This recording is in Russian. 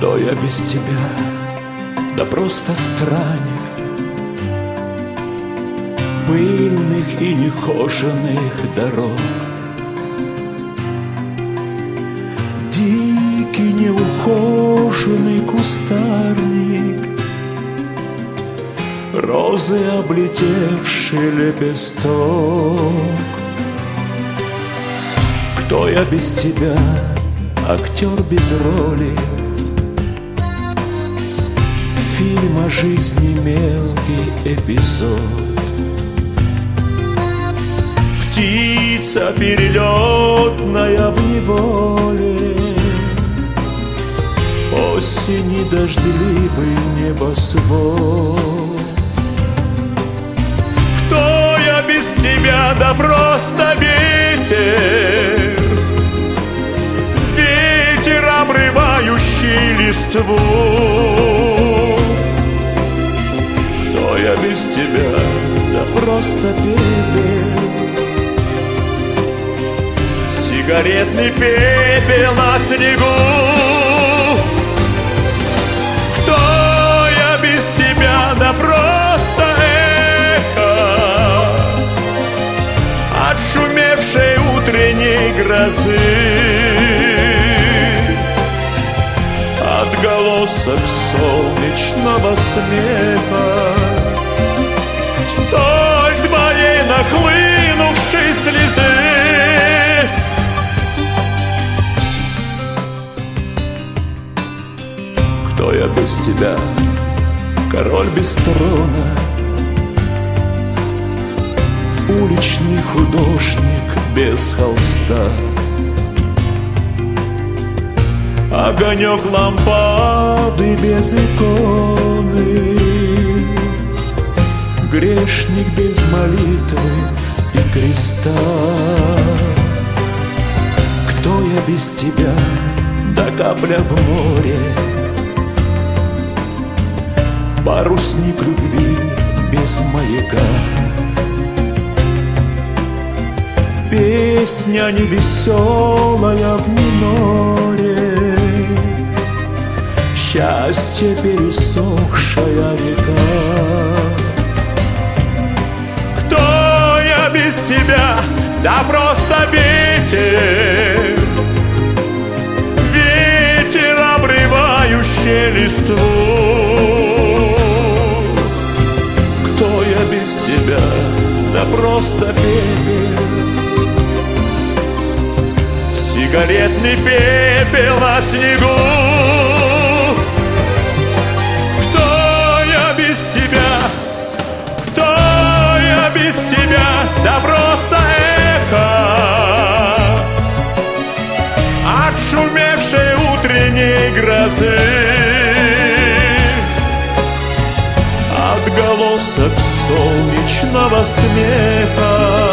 Кто я без тебя? Да просто странник пыльных и нехоженных дорог, дикий неухоженный кустарник, розы облетевший лепесток. Кто я без тебя? Актер без роли, фильм о жизни мелкий эпизод, птица перелетная в неволе, осени дождливый небосвод. Кто я без тебя? Да просто ветер, ветер, обрывающий листву. Кто я без тебя? Да просто пепел, сигаретный пепел на снегу. Кто я без тебя? Да просто эхо отшумевшей утренней грозы, отголосок солнечного смеха, соль твоей нахлынувшей слезы. Кто я без тебя? Король без трона, уличный художник без холста, огонек лампады без иконы, грешник без молитвы и креста. Кто я без тебя? Да капля в море, парусник любви без маяка, песня невеселая в миноре, счастье пересохшая река. Кто я без тебя? Да просто ветер, ветер, обрывающий листву. Кто я без тебя? Да просто пепел, сигаретный пепел на снегу. Кто я без тебя? Кто я без тебя? Да просто эхо отшумевшей утренней грозы, отголосок солнечного смеха,